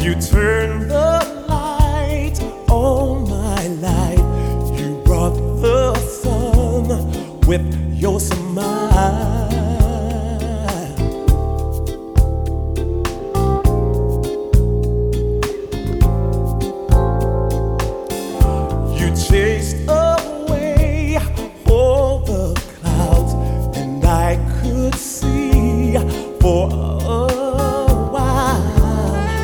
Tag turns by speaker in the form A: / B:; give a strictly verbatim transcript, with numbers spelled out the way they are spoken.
A: You turned the light on my life. You brought the sun with your smile.